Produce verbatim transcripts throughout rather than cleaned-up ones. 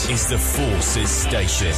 This is the Forces Station.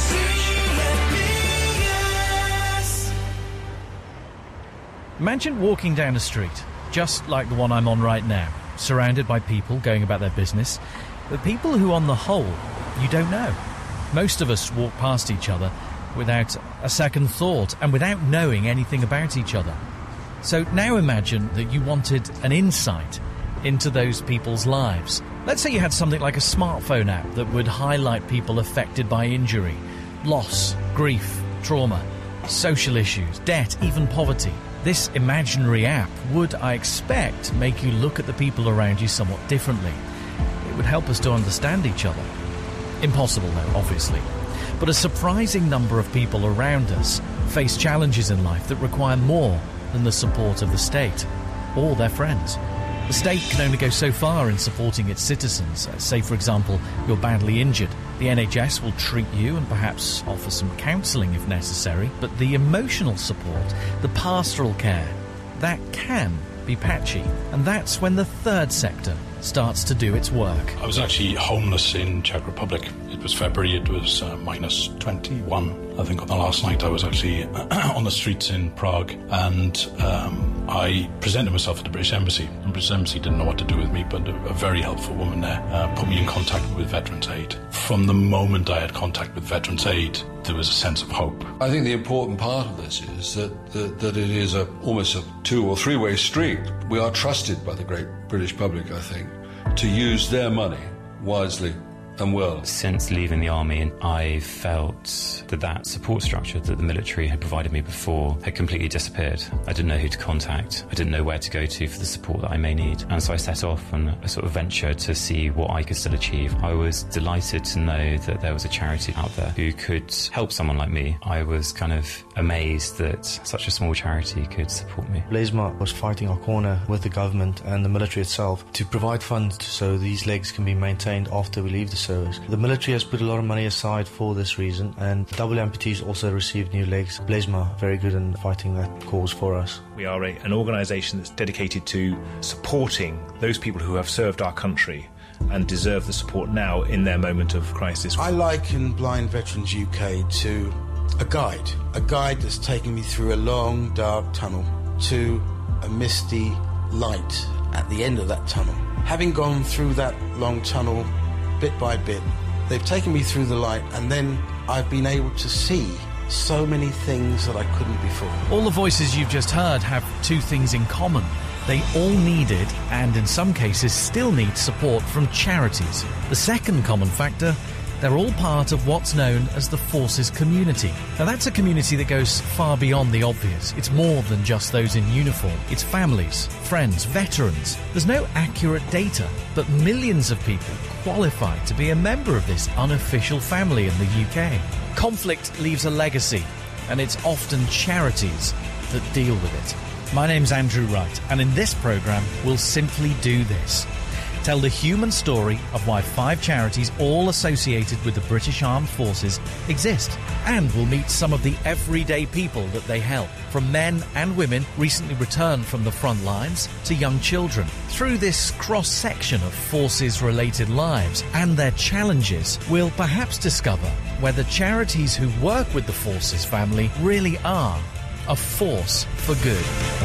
Imagine walking down a street, just like the one I'm on right now, surrounded by people going about their business, but people who, on the whole, you don't know. Most of us walk past each other without a second thought and without knowing anything about each other. So now imagine that you wanted an insight into those people's lives. Let's say you had something like a smartphone app that would highlight people affected by injury, loss, grief, trauma, social issues, debt, even poverty. This imaginary app would, I expect, make you look at the people around you somewhat differently. It would help us to understand each other. Impossible, though, obviously. But a surprising number of people around us face challenges in life that require more than the support of the state or their friends. The state can only go so far in supporting its citizens. Say, for example, you're badly injured. The N H S will treat you and perhaps offer some counselling if necessary, but the emotional support, the pastoral care, that can be patchy. And that's when the third sector starts to do its work. I was actually homeless in Czech Republic. It was February, it was uh, minus twenty-one. I think on the last night I was actually on the streets in Prague, and um, I presented myself at the British Embassy. The British Embassy didn't know what to do with me, but a, a very helpful woman there uh, put me in contact with Veterans Aid. From the moment I had contact with Veterans Aid, there was a sense of hope. I think the important part of this is that, that, that it is a, almost a two or three-way street. We are trusted by the great British public, I think, to use their money wisely and well. Since leaving the army, I felt that that support structure that the military had provided me before had completely disappeared. I didn't know who to contact. I didn't know where to go to for the support that I may need. And so I set off on a sort of venture to see what I could still achieve. I was delighted to know that there was a charity out there who could help someone like me. I was kind of amazed that such a small charity could support me. Blesma was fighting our corner with the government and the military itself to provide funds so these legs can be maintained after we leave the service. The military has put a lot of money aside for this reason, and double amputees also received new legs. Blesma, very good in fighting that cause for us. We are a, an organisation that's dedicated to supporting those people who have served our country and deserve the support now in their moment of crisis. I liken Blind Veterans U K to a guide, a guide that's taken me through a long, dark tunnel to a misty light at the end of that tunnel. Having gone through that long tunnel bit by bit, they've taken me through the light, and then I've been able to see so many things that I couldn't before. All the voices you've just heard have two things in common. They all needed, and in some cases still need, support from charities. The second common factor, they're all part of what's known as the Forces community. Now that's a community that goes far beyond the obvious. It's more than just those in uniform. It's families, friends, veterans. There's no accurate data, but millions of people qualify to be a member of this unofficial family in the U K. Conflict leaves a legacy, and it's often charities that deal with it. My name's Andrew Wright, and in this programme, we'll simply do this. Tell the human story of why five charities, all associated with the British Armed Forces, exist. And we'll meet some of the everyday people that they help, from men and women recently returned from the front lines to young children. Through this cross-section of forces-related lives and their challenges, we'll perhaps discover whether charities who work with the Forces family really are a force for good.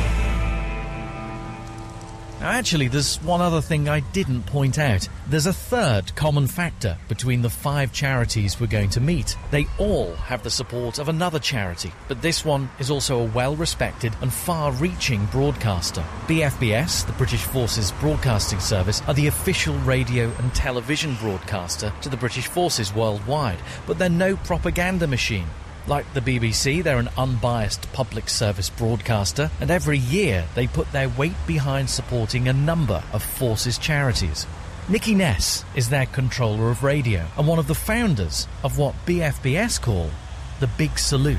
Now, actually, there's one other thing I didn't point out. There's a third common factor between the five charities we're going to meet. They all have the support of another charity, but this one is also a well-respected and far-reaching broadcaster. B F B S, the British Forces Broadcasting Service, are the official radio and television broadcaster to the British Forces worldwide, but they're no propaganda machine. Like the B B C, they're an unbiased public service broadcaster, and every year they put their weight behind supporting a number of Forces charities. Nikki Ness is their controller of radio and one of the founders of what B F B S call the Big Salute.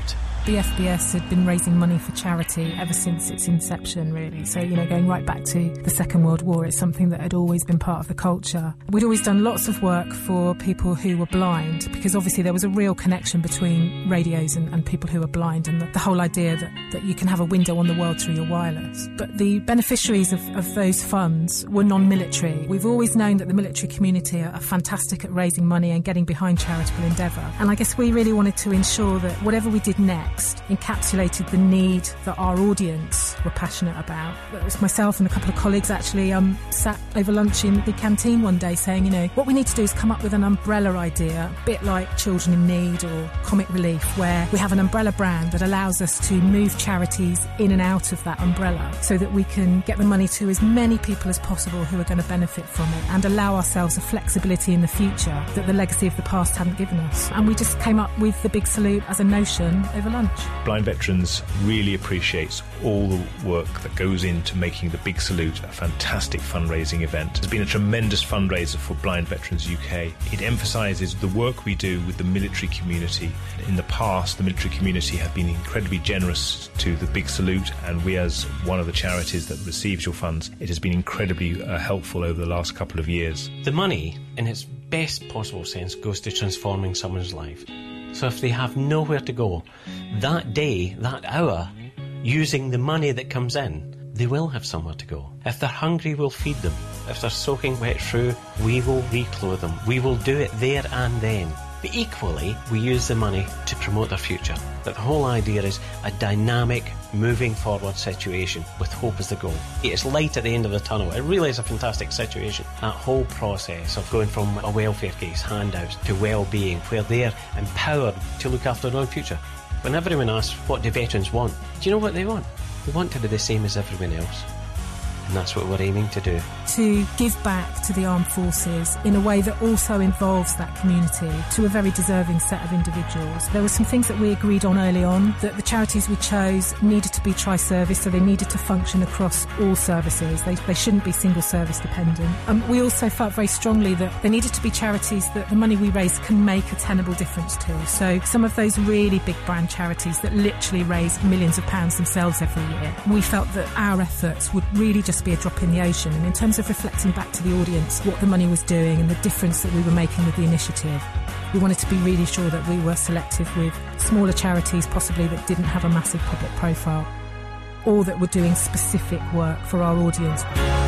The F B S had been raising money for charity ever since its inception, really. So, you know, going right back to the Second World War, it's something that had always been part of the culture. We'd always done lots of work for people who were blind, because obviously there was a real connection between radios and, and people who are blind, and the, the whole idea that, that you can have a window on the world through your wireless. But the beneficiaries of, of those funds were non-military. We've always known that the military community are, are fantastic at raising money and getting behind charitable endeavour. And I guess we really wanted to ensure that whatever we did next encapsulated the need that our audience were passionate about. It was myself and a couple of colleagues actually um, sat over lunch in the canteen one day saying, you know, what we need to do is come up with an umbrella idea, a bit like Children in Need or Comic Relief, where we have an umbrella brand that allows us to move charities in and out of that umbrella so that we can get the money to as many people as possible who are going to benefit from it, and allow ourselves a flexibility in the future that the legacy of the past hadn't given us. And we just came up with the Big Salute as a notion over lunch. Blind Veterans really appreciates all the work that goes into making the Big Salute a fantastic fundraising event. It's been a tremendous fundraiser for Blind Veterans U K. It emphasises the work we do with the military community. In the past, the military community have been incredibly generous to the Big Salute, and we, as one of the charities that receives your funds, it has been incredibly uh, helpful over the last couple of years. The money, in its best possible sense, goes to transforming someone's life. So if they have nowhere to go, that day, that hour, using the money that comes in, they will have somewhere to go. If they're hungry, we'll feed them. If they're soaking wet through, we will reclothe them. We will do it there and then. But equally, we use the money to promote their future. That the whole idea is a dynamic, moving forward situation with hope as the goal. It's light at the end of the tunnel. It really is a fantastic situation. That whole process of going from a welfare case, handouts, to well-being, where they're empowered to look after their own future. When everyone asks, what do veterans want? Do you know what they want? They want to be the same as everyone else. And that's what we're aiming to do. To give back to the armed forces in a way that also involves that community to a very deserving set of individuals. There were some things that we agreed on early on, that the charities we chose needed to be tri-service, so they needed to function across all services. They, they shouldn't be single service dependent. Um, we also felt very strongly that there needed to be charities that the money we raise can make a tenable difference to. So some of those really big brand charities that literally raise millions of pounds themselves every year, we felt that our efforts would really just be a drop in the ocean. And in terms of reflecting back to the audience what the money was doing and the difference that we were making with the initiative, we wanted to be really sure that we were selective with smaller charities possibly that didn't have a massive public profile, or that were doing specific work for our audience.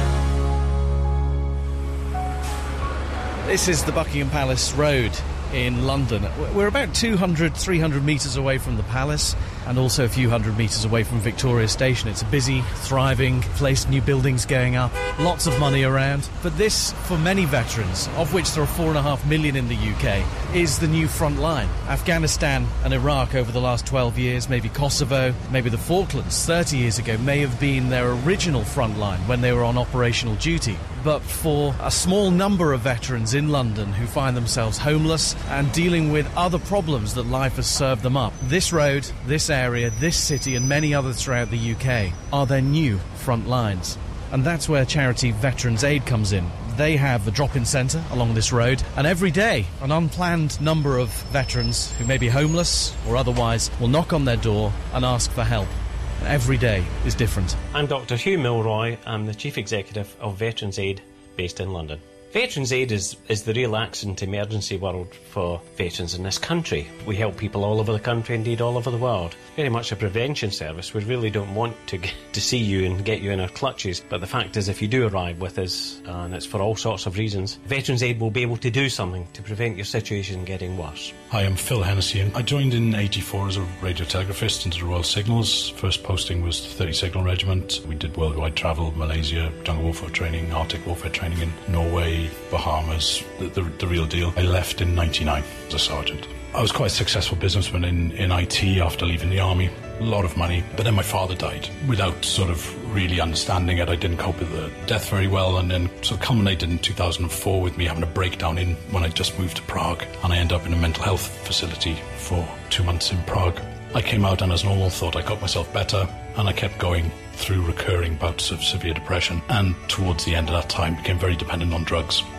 This is the Buckingham Palace Road in London. We're about two hundred, three hundred metres away from the palace, and also a few hundred metres away from Victoria Station. It's a busy, thriving place, new buildings going up, lots of money around. But this, for many veterans, of which there are four and a half million in the U K, is the new front line. Afghanistan and Iraq over the last twelve years, maybe Kosovo, maybe the Falklands thirty years ago, may have been their original front line when they were on operational duty. But for a small number of veterans in London who find themselves homeless and dealing with other problems that life has served them up, this road, this area, this city and many others throughout the U K are their new front lines. And that's where charity Veterans Aid comes in. They have a drop-in centre along this road, and every day an unplanned number of veterans who may be homeless or otherwise will knock on their door and ask for help. Every day is different. I'm Doctor Hugh Milroy. I'm the Chief Executive of Veterans Aid, based in London. Veterans Aid is, is the real accident emergency world for veterans in this country. We help people all over the country, indeed all over the world. Very much a prevention service. We really don't want to get, to see you and get you in our clutches, but the fact is if you do arrive with us, uh, and it's for all sorts of reasons, Veterans Aid will be able to do something to prevent your situation getting worse. Hi, I'm Phil Hennessy, and I joined in eighty-four as a radio telegraphist into the Royal Signals. First posting was the thirty Signal Regiment. We did worldwide travel, Malaysia, jungle warfare training, Arctic warfare training in Norway, Bahamas, the, the, the real deal. I left in ninety-nine as a sergeant. I was quite a successful businessman in, in I T after leaving the army. A lot of money. But then my father died without sort of really understanding it. I didn't cope with the death very well, and then sort of culminated in two thousand four with me having a breakdown in when I just moved to Prague, and I ended up in a mental health facility for two months in Prague. I came out and as normal thought I got myself better, and I kept going through recurring bouts of severe depression, and towards the end of that time became very dependent on drugs.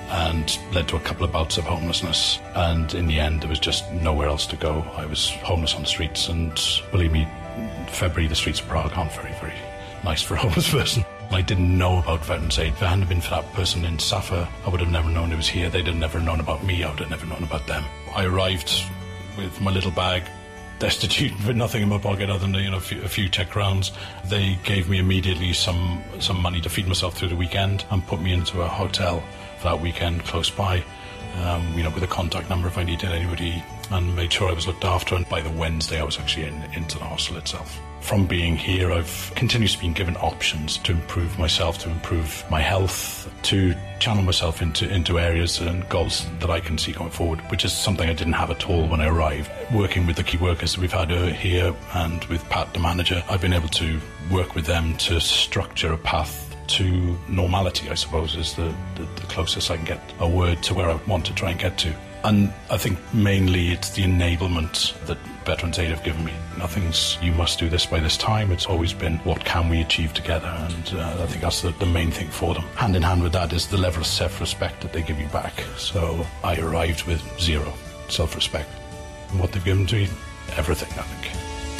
and led to a couple of bouts of homelessness. And in the end, there was just nowhere else to go. I was homeless on the streets, and believe me, February, the streets of Prague aren't very, very nice for a homeless person. I didn't know about Veterans Aid. If it hadn't been for that person in Safa, I would have never known it was here. They'd have never known about me. I would have never known about them. I arrived with my little bag, destitute, with nothing in my pocket other than, you know, a few, a few Czech crowns. They gave me immediately some some money to feed myself through the weekend and put me into a hotel for that weekend close by, um, you know, with a contact number if I needed anybody, and made sure I was looked after. And by the Wednesday, I was actually in, into the hostel itself. From being here, I've continuously been given options to improve myself, to improve my health, to channel myself into, into areas and goals that I can see going forward, which is something I didn't have at all when I arrived. Working with the key workers that we've had uh, here and with Pat, the manager, I've been able to work with them to structure a path to normality, I suppose, is the, the, the closest I can get a word to where I want to try and get to. And I think mainly it's the enablement that Veterans Aid have given me. Nothing's, you must do this by this time. It's always been, what can we achieve together? And uh, I think that's the, the main thing for them. Hand in hand with that is the level of self-respect that they give you back. So I arrived with zero self-respect. And what they've given to me, everything, I think.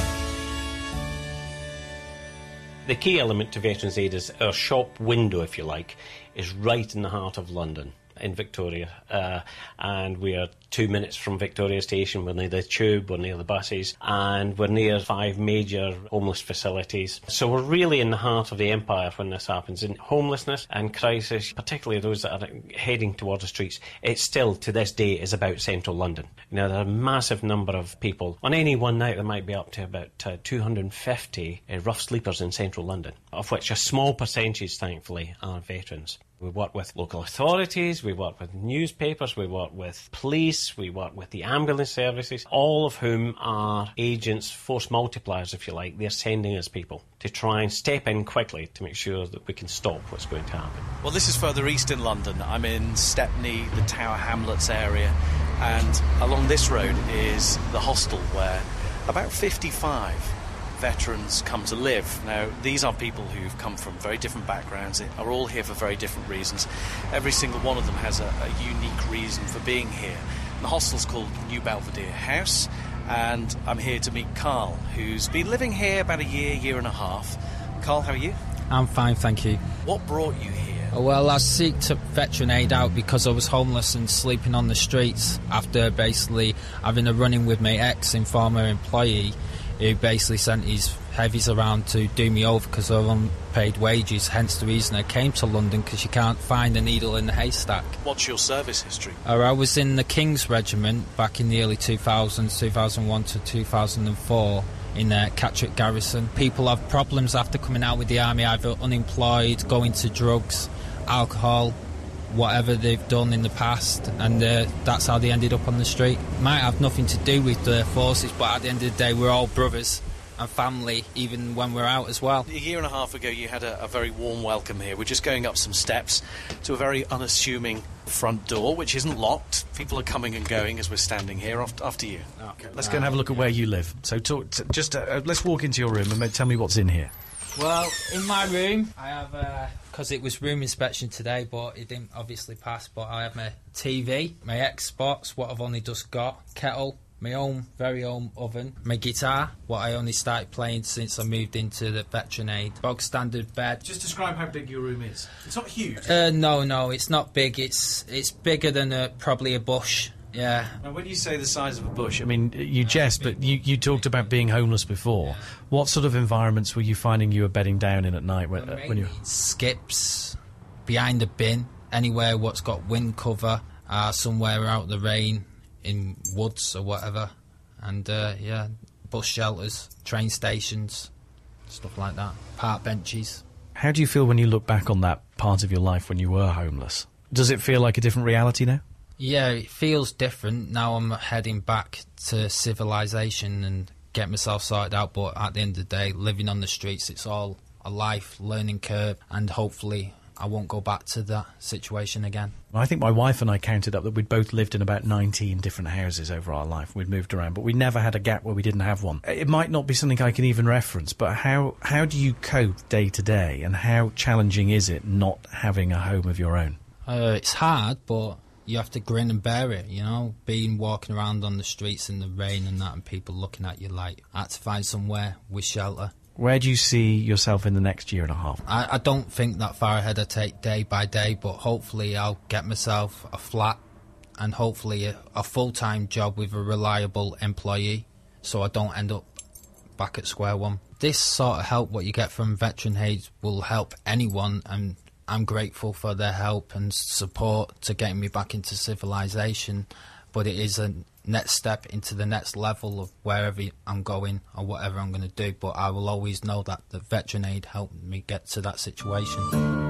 The key element to Veterans Aid is our shop window, if you like, is right in the heart of London, in Victoria, uh, and we are two minutes from Victoria Station. We're near the tube, we're near the buses, and we're near five major homeless facilities. So we're really in the heart of the empire when this happens. In homelessness and crisis, particularly those that are heading towards the streets, it still, to this day, is about central London. Now, there are a massive number of people. On any one night, there might be up to about uh, two hundred fifty uh, rough sleepers in central London, of which a small percentage, thankfully, are veterans. We work with local authorities, we work with newspapers, we work with police, we work with the ambulance services, all of whom are agents, force multipliers, if you like. They're sending us people to try and step in quickly to make sure that we can stop what's going to happen. Well, this is further east in London. I'm in Stepney, the Tower Hamlets area, and along this road is the hostel where about fifty-five veterans come to live. Now, these are people who've come from very different backgrounds, are all here for very different reasons. Every single one of them has a, a unique reason for being here. And the hostel's called New Belvedere House, and I'm here to meet Carl, who's been living here about a year, year and a half. Carl, how are you? I'm fine, thank you. What brought you here? Well, I seeked Veteran Aid out because I was homeless and sleeping on the streets after basically having a run-in with my ex and former employee, who basically sent his heavies around to do me over because of unpaid wages, hence the reason I came to London, because you can't find a needle in the haystack. What's your service history? Uh, I was in the King's Regiment back in the early two thousands, two thousand one to two thousand four, in uh, Catterick Garrison. People have problems after coming out with the army, either unemployed, going to drugs, alcohol, whatever they've done in the past, and uh, that's how they ended up on the street. Might have nothing to do with the forces, but at the end of the day, we're all brothers and family, even when we're out as well. A year and a half ago, you had a, a very warm welcome here. We're just going up some steps to a very unassuming front door, which isn't locked. People are coming and going as we're standing here. After, after you. Okay, let's go and have a look at where you live. So, talk to, just uh, let's walk into your room and tell me what's in here. Well, in my room, I have, because uh, it was room inspection today, but it didn't obviously pass, but I have my T V, my Xbox, what I've only just got, kettle, my own, very own oven, my guitar, what I only started playing since I moved into the Veteran Aid, bog standard bed. Just describe how big your room is. It's not huge. Uh, no, no, it's not big. It's it's bigger than a, probably a bush. Yeah. Now, when you say the size of a bush, I mean, you jest, but you, you talked about being homeless before. Yeah. What sort of environments were you finding you were bedding down in at night when, well, uh, when you... Skips, behind a bin, anywhere what's got wind cover, uh, somewhere out the rain, in woods or whatever. And, uh, yeah, bus shelters, train stations, stuff like that. Park benches. How do you feel when you look back on that part of your life when you were homeless? Does it feel like a different reality now? Yeah, it feels different. Now I'm heading back to civilization and get myself sorted out, but at the end of the day, living on the streets, it's all a life learning curve, and hopefully I won't go back to that situation again. I think my wife and I counted up that we'd both lived in about nineteen different houses over our life. We'd moved around, but we never had a gap where we didn't have one. It might not be something I can even reference, but how, how do you cope day to day, and how challenging is it not having a home of your own? Uh, it's hard, but you have to grin and bear it, you know? Being walking around on the streets in the rain and that, and people looking at you like, I had to find somewhere with shelter. Where do you see yourself in the next year and a half? I, I don't think that far ahead. I take day by day, but hopefully I'll get myself a flat and hopefully a, a full-time job with a reliable employee, so I don't end up back at square one. This sort of help what you get from Veteran Aid will help anyone, and I'm grateful for their help and support to getting me back into civilization, but it is a next step into the next level of wherever I'm going or whatever I'm going to do, but I will always know that the Veteran Aid helped me get to that situation.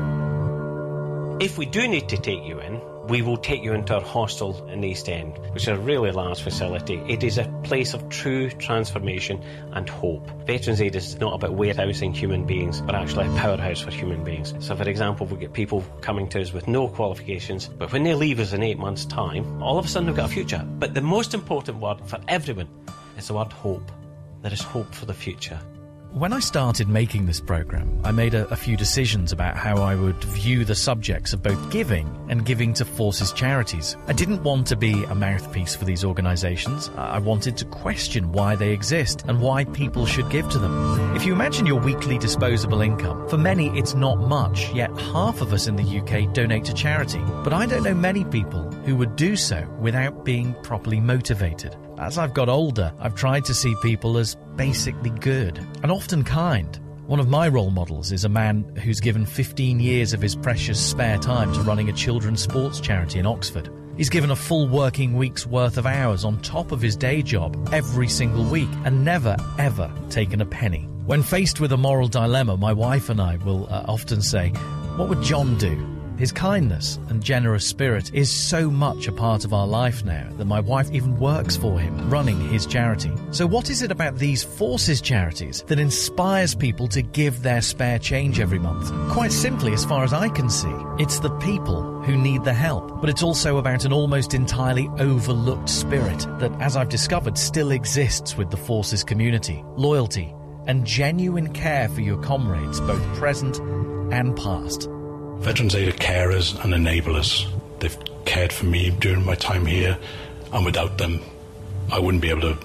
If we do need to take you in, we will take you into our hostel in East End, which is a really large facility. It is a place of true transformation and hope. Veterans Aid is not about warehousing human beings, but actually a powerhouse for human beings. So, for example, we get people coming to us with no qualifications, but when they leave us in eight months' time, all of a sudden we've got a future. But the most important word for everyone is the word hope. There is hope for the future. When I started making this programme, I made a, a few decisions about how I would view the subjects of both giving and giving to Forces charities. I didn't want to be a mouthpiece for these organisations. I wanted to question why they exist and why people should give to them. If you imagine your weekly disposable income, for many it's not much, yet half of us in the U K donate to charity. But I don't know many people who would do so without being properly motivated. As I've got older, I've tried to see people as basically good and often kind. One of my role models is a man who's given fifteen years of his precious spare time to running a children's sports charity in Oxford. He's given a full working week's worth of hours on top of his day job every single week and never, ever taken a penny. When faced with a moral dilemma, my wife and I will uh, often say, what would John do? His kindness and generous spirit is so much a part of our life now that my wife even works for him, running his charity. So what is it about these Forces charities that inspires people to give their spare change every month? Quite simply, as far as I can see, it's the people who need the help. But it's also about an almost entirely overlooked spirit that, as I've discovered, still exists with the Forces community. Loyalty and genuine care for your comrades, both present and past. Veterans Aid are carers and enablers. They've cared for me during my time here, and without them, I wouldn't be able to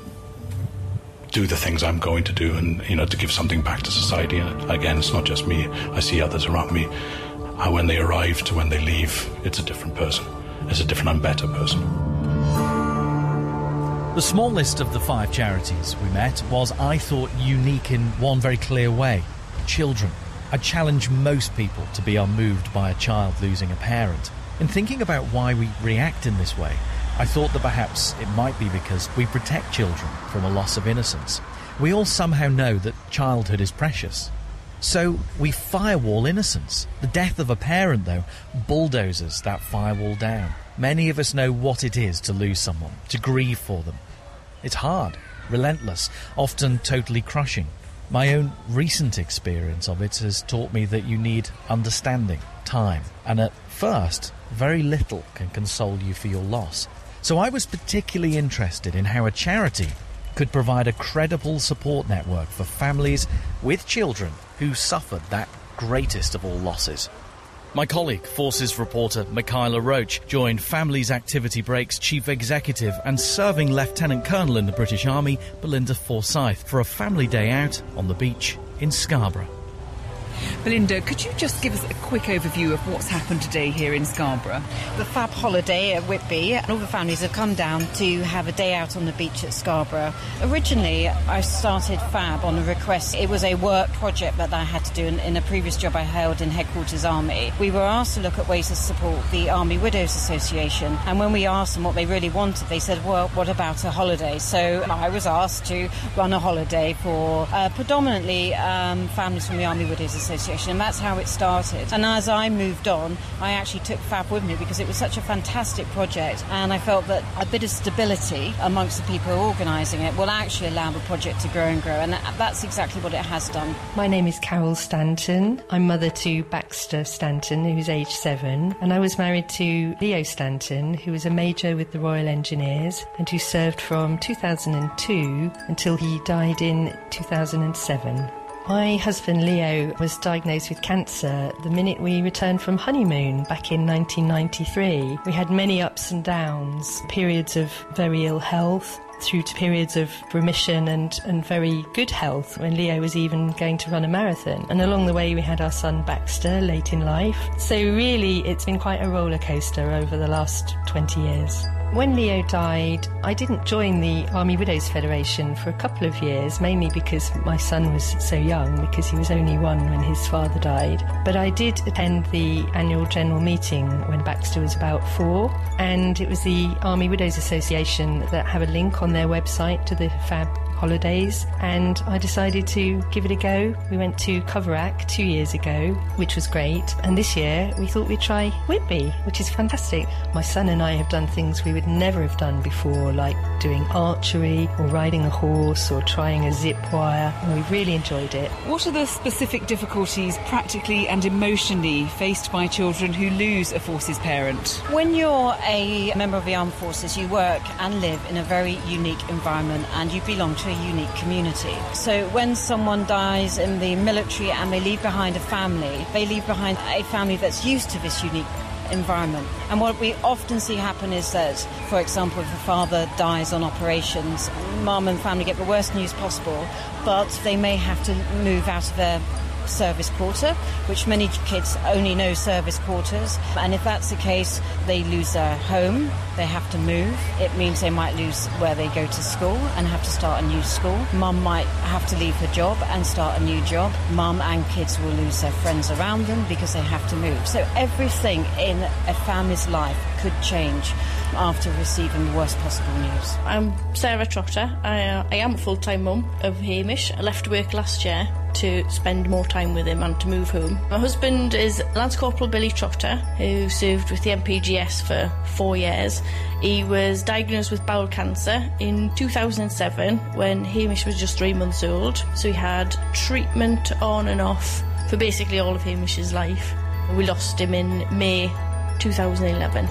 do the things I'm going to do and, you know, to give something back to society. And again, it's not just me. I see others around me. And when they arrive to when they leave, it's a different person. It's a different and better person. The smallest of the five charities we met was, I thought, unique in one very clear way: children. I challenge most people to be unmoved by a child losing a parent. In thinking about why we react in this way, I thought that perhaps it might be because we protect children from a loss of innocence. We all somehow know that childhood is precious. So we firewall innocence. The death of a parent, though, bulldozes that firewall down. Many of us know what it is to lose someone, to grieve for them. It's hard, relentless, often totally crushing. My own recent experience of it has taught me that you need understanding, time, and at first, very little can console you for your loss. So I was particularly interested in how a charity could provide a credible support network for families with children who suffered that greatest of all losses. My colleague, Forces reporter Michaela Roach, joined Families Activity Break's Chief Executive and serving Lieutenant Colonel in the British Army, Belinda Forsyth, for a family day out on the beach in Scarborough. Belinda, could you just give us a quick overview of what's happened today here in Scarborough? The Fab holiday at Whitby, and all the families have come down to have a day out on the beach at Scarborough. Originally, I started Fab on a request. It was a work project that I had to do in, in a previous job I held in Headquarters Army. We were asked to look at ways to support the Army Widows Association, and when we asked them what they really wanted, they said, well, what about a holiday? So I was asked to run a holiday for uh, predominantly um, families from the Army Widows Association. Association, and that's how it started. And as I moved on, I actually took Fab with me because it was such a fantastic project, and I felt that a bit of stability amongst the people organising it will actually allow the project to grow and grow, and that's exactly what it has done. My name is Carol Stanton. I'm mother to Baxter Stanton, who's aged seven, and I was married to Leo Stanton, who was a major with the Royal Engineers and who served from two thousand two until he died in two thousand seven. My husband Leo was diagnosed with cancer the minute we returned from honeymoon back in nineteen ninety-three. We had many ups and downs, periods of very ill health, through to periods of remission and, and very good health when Leo was even going to run a marathon. And along the way we had our son Baxter late in life. So really it's been quite a roller coaster over the last twenty years. When Leo died, I didn't join the Army Widows Federation for a couple of years, mainly because my son was so young, because he was only one when his father died. But I did attend the annual general meeting when Baxter was about four, and it was the Army Widows Association that have a link on their website to the Fab holidays, and I decided to give it a go. We went to Coverack two years ago, which was great, and this year we thought we'd try Whitby, which is fantastic. My son and I have done things we would never have done before, like doing archery or riding a horse or trying a zip wire, and we really enjoyed it. What are the specific difficulties, practically and emotionally, faced by children who lose a forces parent? When you're a member of the armed forces, you work and live in a very unique environment, and you belong to a unique community. So when someone dies in the military and they leave behind a family, they leave behind a family that's used to this unique environment. And what we often see happen is that, for example, if a father dies on operations, mum and family get the worst news possible, but they may have to move out of their service quarter, which many kids only know service quarters, and if that's the case, they lose their home, they have to move. It means they might lose where they go to school and have to start a new school. Mum might have to leave her job and start a new job. Mum and kids will lose their friends around them because they have to move. So everything in a family's life could change after receiving the worst possible news. I'm Sarah Trotter. I, uh, I am a full-time mum of Hamish. I left work last year to spend more time with him and to move home. My husband is Lance Corporal Billy Trotter, who served with the M P G S for four years. He was diagnosed with bowel cancer in two thousand seven when Hamish was just three months old. So he had treatment on and off for basically all of Hamish's life. We lost him in May two thousand eleven.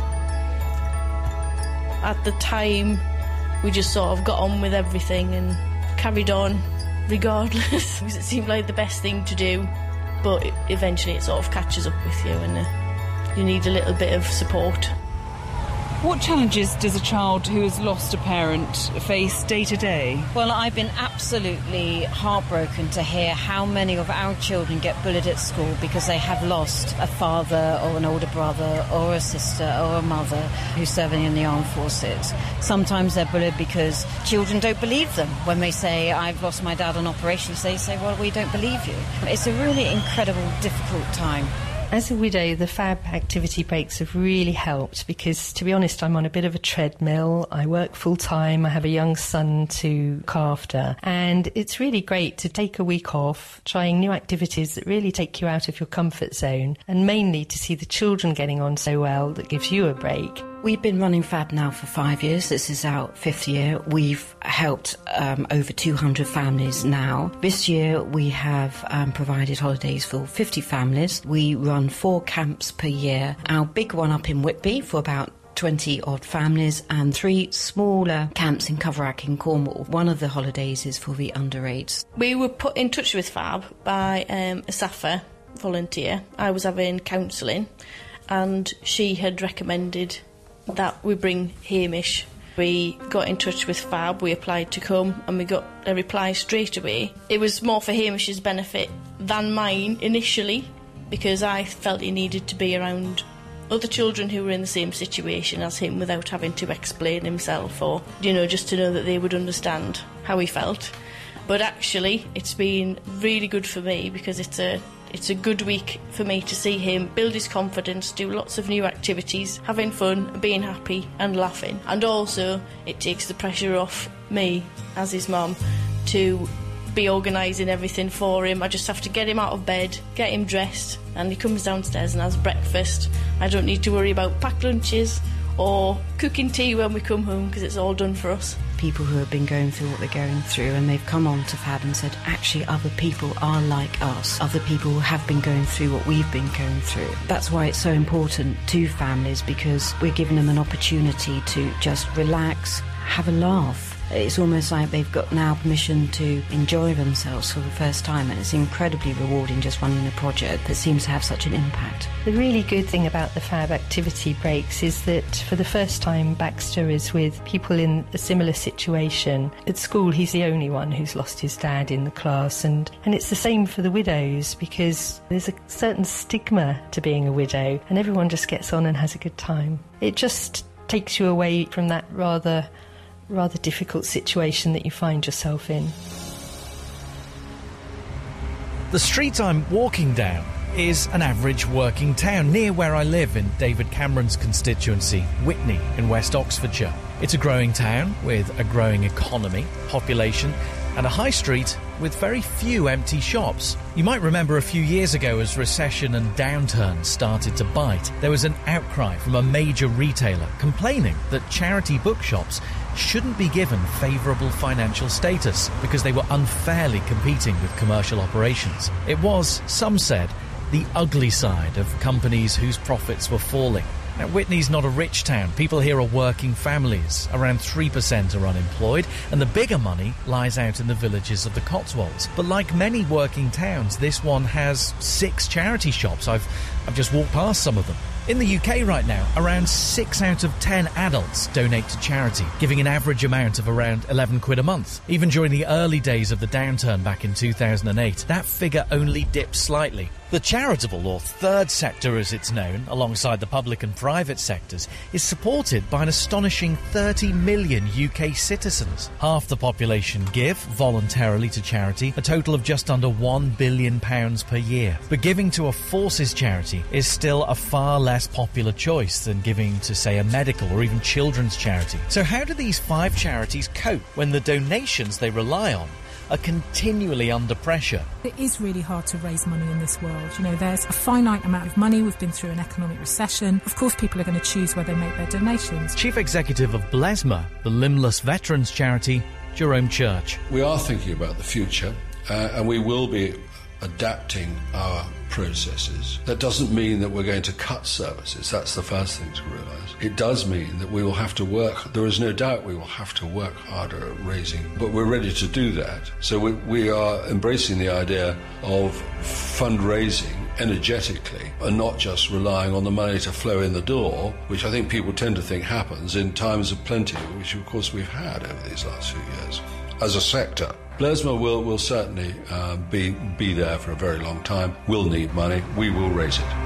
At the time, we just sort of got on with everything and carried on regardless, because it seemed like the best thing to do, but it, eventually it sort of catches up with you and uh, you need a little bit of support. What challenges does a child who has lost a parent face day to day? Well, I've been absolutely heartbroken to hear how many of our children get bullied at school because they have lost a father or an older brother or a sister or a mother who's serving in the armed forces. Sometimes they're bullied because children don't believe them. When they say, I've lost my dad on operations, they say, well, we don't believe you. It's a really incredible, difficult time. As a widow, the Fab activity breaks have really helped because, to be honest, I'm on a bit of a treadmill. I work full-time, I have a young son to look after, and it's really great to take a week off, trying new activities that really take you out of your comfort zone, and mainly to see the children getting on so well that gives you a break. We've been running Fab now for five years. This is our fifth year. We've helped um, over two hundred families now. This year we have um, provided holidays for fifty families. We run four camps per year. Our big one up in Whitby for about twenty odd families, and three smaller camps in Coverack in Cornwall. One of the holidays is for the under eights. We were put in touch with Fab by um, a SAFA volunteer. I was having counselling and she had recommended that we bring Hamish. We got in touch with Fab, we applied to come, and we got a reply straight away. It was more for Hamish's benefit than mine initially, because I felt he needed to be around other children who were in the same situation as him without having to explain himself, or, you know, just to know that they would understand how he felt. But actually, it's been really good for me because it's a It's a good week for me to see him build his confidence, do lots of new activities, having fun, being happy and laughing. And also, it takes the pressure off me, as his mum, to be organising everything for him. I just have to get him out of bed, get him dressed, and he comes downstairs and has breakfast. I don't need to worry about packed lunches or cooking tea when we come home because it's all done for us. People who have been going through what they're going through, and they've come on to Fab and said, actually, other people are like us. Other people have been going through what we've been going through. That's why it's so important to families, because we're giving them an opportunity to just relax, have a laugh, It's almost like they've got now permission to enjoy themselves for the first time, and it's incredibly rewarding just running a project that seems to have such an impact. The really good thing about the Fab activity breaks is that for the first time Baxter is with people in a similar situation. At school he's the only one who's lost his dad in the class, and, and it's the same for the widows, because there's a certain stigma to being a widow and everyone just gets on and has a good time. It just takes you away from that rather rather difficult situation that you find yourself in. The street I'm walking down is an average working town near where I live in David Cameron's constituency, Witney in West Oxfordshire. It's a growing town with a growing economy, population, and a high street with very few empty shops. You might remember a few years ago, as recession and downturn started to bite, there was an outcry from a major retailer complaining that charity bookshops shouldn't be given favourable financial status because they were unfairly competing with commercial operations. It was, some said, the ugly side of companies whose profits were falling. Now, Witney's not a rich town. People here are working families. Around three percent are unemployed, and the bigger money lies out in the villages of the Cotswolds. But like many working towns, this one has six charity shops. I've, I've just walked past some of them. In the U K right now, around six out of ten adults donate to charity, giving an average amount of around eleven quid a month. Even during the early days of the downturn back in two thousand eight, that figure only dipped slightly. The charitable, or third sector as it's known, alongside the public and private sectors, is supported by an astonishing thirty million U K citizens. Half the population give voluntarily to charity, a total of just under one billion pounds per year. But giving to a forces charity is still a far less popular choice than giving to, say, a medical or even children's charity. So how do these five charities cope when the donations they rely on are continually under pressure? It is really hard to raise money in this world. You know, there's a finite amount of money. We've been through an economic recession. Of course, people are going to choose where they make their donations. Chief Executive of Blesma, the limbless veterans charity, Jerome Church. We are thinking about the future, uh, and we will be adapting our processes. That doesn't mean that we're going to cut services. That's the first thing to realise. It does mean that we will have to work, there is no doubt we will have to work harder at raising, but we're ready to do that. So we, we are embracing the idea of fundraising energetically and not just relying on the money to flow in the door, which I think people tend to think happens in times of plenty, which of course we've had over these last few years. As a sector, Blesma will, will certainly uh, be, be there for a very long time. We'll need money. We will raise it.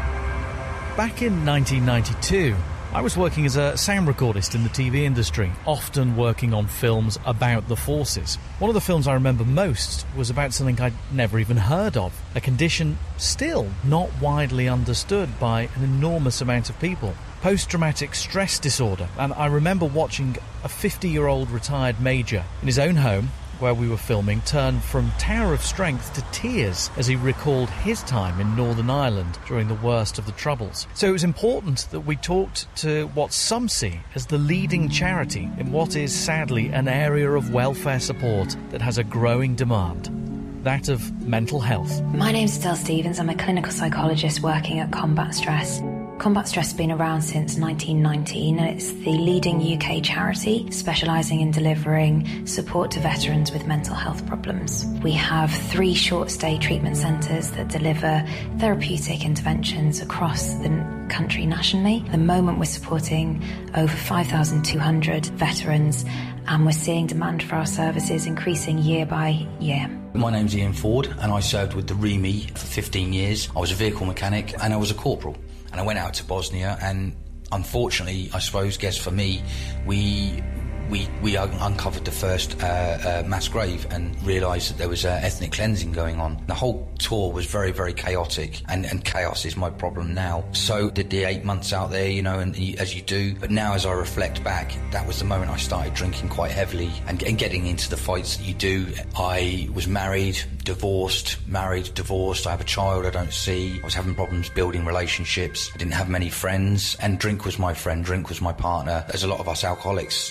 Back in nineteen ninety-two, I was working as a sound recordist in the T V industry, often working on films about the forces. One of the films I remember most was about something I'd never even heard of, a condition still not widely understood by an enormous amount of people. Post-traumatic stress disorder. And I remember watching a fifty-year-old retired major in his own home, where we were filming, turned from tower of strength to tears as he recalled his time in Northern Ireland during the worst of the Troubles. So it was important that we talked to what some see as the leading charity in what is sadly an area of welfare support that has a growing demand, that of mental health. My name's Estelle Stevens. I'm a clinical psychologist working at Combat Stress. Combat Stress has been around since nineteen nineteen, and it's the leading U K charity specialising in delivering support to veterans with mental health problems. We have three short-stay treatment centres that deliver therapeutic interventions across the country nationally. At the moment, we're supporting over five thousand two hundred veterans, and we're seeing demand for our services increasing year by year. My name's Ian Ford, and I served with the R E M I for fifteen years. I was a vehicle mechanic and I was a corporal. And I went out to Bosnia, and unfortunately, I suppose, guess for me, we we we uncovered the first uh, uh, mass grave and realised that there was uh, ethnic cleansing going on. The whole tour was very, very chaotic, and, and chaos is my problem now. So did the eight months out there, you know, and as you do. But now, as I reflect back, that was the moment I started drinking quite heavily and, and getting into the fights that you do. I was married, divorced, married, divorced. I have a child I don't see. I was having problems building relationships. I didn't have many friends, and drink was my friend. Drink was my partner. As a lot of us alcoholics do, we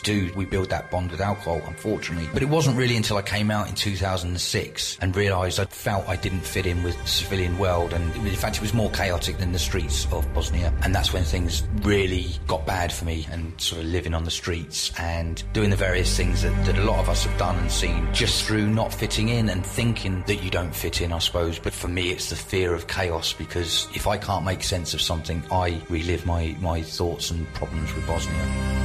build that bond with alcohol, unfortunately. But it wasn't really until I came out in two thousand six and realised I felt I didn't fit in with the civilian world, and in fact it was more chaotic than the streets of Bosnia, and that's when things really got bad for me, and sort of living on the streets and doing the various things that, that a lot of us have done and seen, just through not fitting in and thinking that you don't fit in, I suppose. But for me it's the fear of chaos, because if I can't make sense of something, I relive my, my thoughts and problems with Bosnia.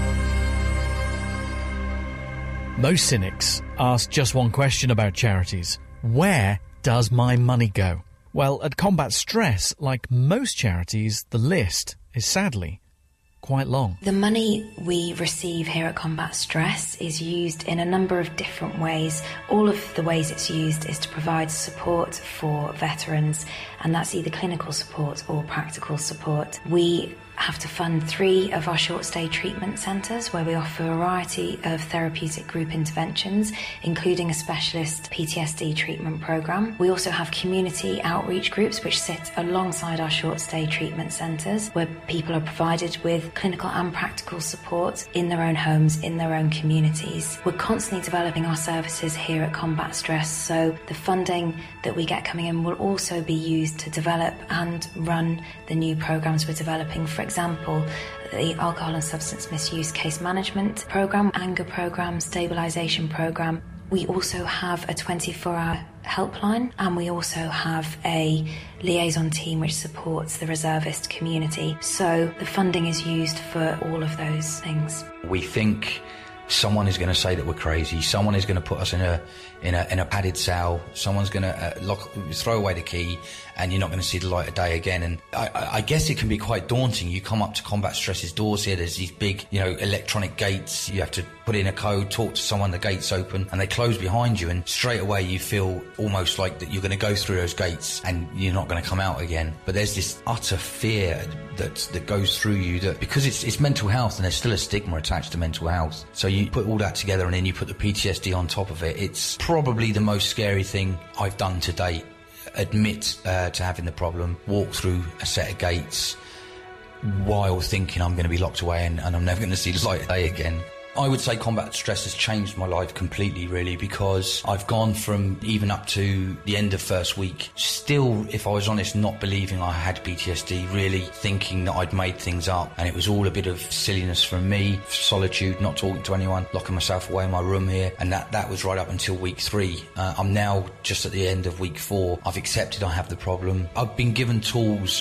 Most cynics ask just one question about charities: where does my money go? Well, at Combat Stress, like most charities, the list is sadly quite long. The money we receive here at Combat Stress is used in a number of different ways. All of the ways it's used is to provide support for veterans, and that's either clinical support or practical support. We have to fund three of our short-stay treatment centres where we offer a variety of therapeutic group interventions, including a specialist P T S D treatment programme. We also have community outreach groups which sit alongside our short-stay treatment centres, where people are provided with clinical and practical support in their own homes, in their own communities. We're constantly developing our services here at Combat Stress, so the funding that we get coming in will also be used to develop and run the new programmes we're developing. For example, the alcohol and substance misuse case management programme, anger programme, stabilisation programme. We also have a twenty-four hour helpline, and we also have a liaison team which supports the reservist community. So the funding is used for all of those things. We think someone is going to say that we're crazy. Someone is going to put us in a in a in a padded cell. Someone's going to uh, lock, throw away the key, and you're not going to see the light of day again. And I, I guess it can be quite daunting. You come up to Combat Stress's doors here. There's these big, you know, electronic gates. You have to put in a code, talk to someone. The gates open, and they close behind you. And straight away, you feel almost like that you're going to go through those gates and you're not going to come out again. But there's this utter fear that that goes through you, that because it's it's mental health, and there's still a stigma attached to mental health. So you put all that together, and then you put the P T S D on top of it. It's probably the most scary thing I've done to date. Admit uh, to having the problem, walk through a set of gates while thinking I'm going to be locked away and, and I'm never going to see the light of day again. I would say Combat Stress has changed my life completely, really, because I've gone from even up to the end of first week, still, if I was honest, not believing I had P T S D, really thinking that I'd made things up, and it was all a bit of silliness from me, solitude, not talking to anyone, locking myself away in my room here, and that, that was right up until week three. Uh, I'm now just at the end of week four. I've accepted I have the problem. I've been given tools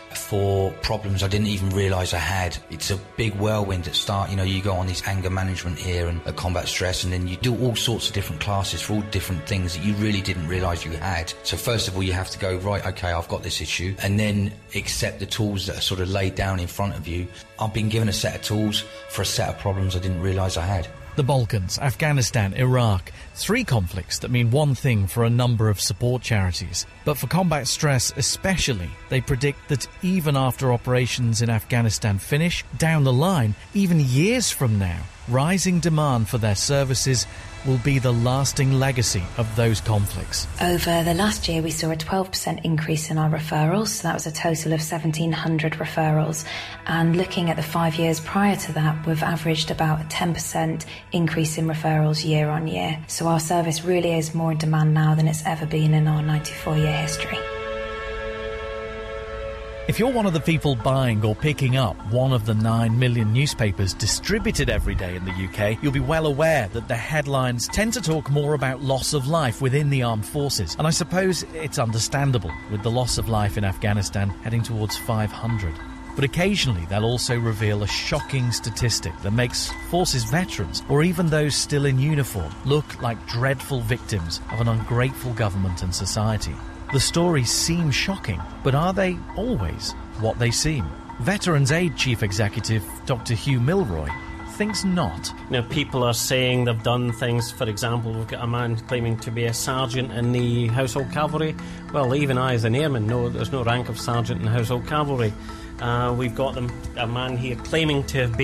for problems I didn't even realise I had. It's a big whirlwind at start. You know, you go on this anger management here and at Combat Stress, and then you do all sorts of different classes for all different things that you really didn't realise you had. So first of all, you have to go, right, okay, I've got this issue, and then accept the tools that are sort of laid down in front of you. I've been given a set of tools for a set of problems I didn't realise I had. The Balkans, Afghanistan, Iraq. Three conflicts that mean one thing for a number of support charities. But for Combat Stress especially, they predict that even after operations in Afghanistan finish, down the line, even years from now, rising demand for their services will be the lasting legacy of those conflicts. Over the last year, we saw a twelve percent increase in our referrals, so that was a total of seventeen hundred referrals. And looking at the five years prior to that, we've averaged about a ten percent increase in referrals year on year. So our service really is more in demand now than it's ever been in our ninety-four year history. If you're one of the people buying or picking up one of the nine million newspapers distributed every day in the U K, you'll be well aware that the headlines tend to talk more about loss of life within the armed forces. And I suppose it's understandable, with the loss of life in Afghanistan heading towards five hundred. But occasionally they'll also reveal a shocking statistic that makes forces veterans, or even those still in uniform, look like dreadful victims of an ungrateful government and society. The stories seem shocking, but are they always what they seem? Veterans Aid Chief Executive Doctor Hugh Milroy thinks not. Now, people are saying they've done things. For example, we've got a man claiming to be a sergeant in the Household Cavalry. Well, even I, as an airman, know there's no rank of sergeant in the Household Cavalry. Uh, we've got them, a man here claiming to have been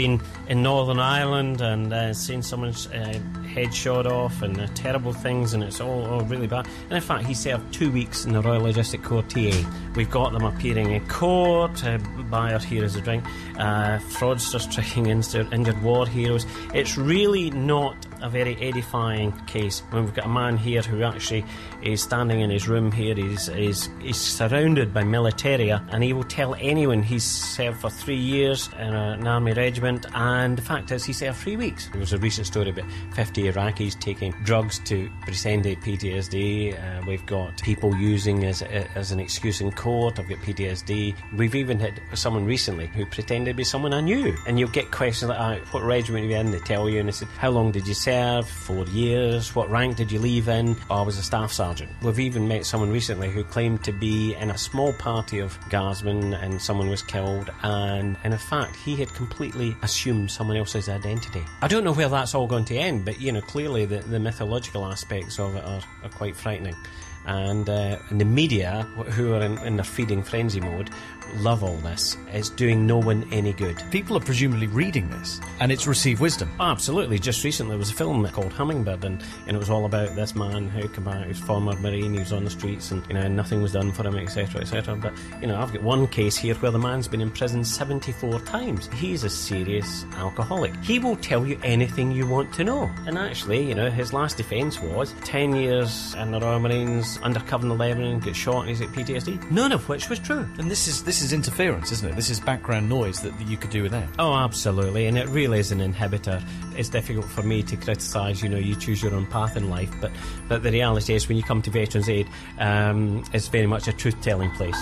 in Northern Ireland and uh, seeing someone's uh, head shot off and uh, terrible things, and it's all, all really bad. And in fact, he served two weeks in the Royal Logistic Corps T A. We've got them appearing in court, uh, buy our heroes a drink, uh, fraudsters tricking injured, injured war heroes. It's really not a very edifying case when we've got a man here who actually is standing in his room here. He's, he's, he's surrounded by militaria, and he will tell anyone he's served for three years in a, an army regiment, and the fact is he served three weeks. There was a recent story about fifty Iraqis taking drugs to pretend they had P T S D. Uh, we've got people using as, as an excuse in court, I've got P T S D. We've even had someone recently who pretended to be someone I knew, and you'll get questions like, oh, what regiment are you in? They tell you, and they said, how long did you serve? Four years. What rank did you leave in? Oh, I was a staff sergeant. We've even met someone recently who claimed to be in a small party of guardsmen and someone was killed, and in fact he had completely assumed someone else's identity. I don't know where that's all going to end, but you know, clearly the, the mythological aspects of it are, are quite frightening. And, uh, and the media, who are in, in their feeding frenzy mode, love all this. It's doing no one any good. People are presumably reading this, and it's received wisdom. Oh, absolutely. Just recently there was a film called Hummingbird, and, and it was all about this man who came back, he was a former Marine, he was on the streets, and you know, nothing was done for him, etc, et cetera. But you know, I've got one case here where the man's been in prison seventy-four times. He's a serious alcoholic. He will tell you anything you want to know. And actually, you know, his last defence was ten years in the Royal Marines, undercover in Lebanon, got shot, and he's got P T S D. None of which was true. And this is this is interference, isn't it? This is background noise that, that you could do without. Oh, absolutely, and it really is an inhibitor. It's difficult for me to criticise, you know, you choose your own path in life, but, but the reality is when you come to Veterans Aid, um, it's very much a truth-telling place.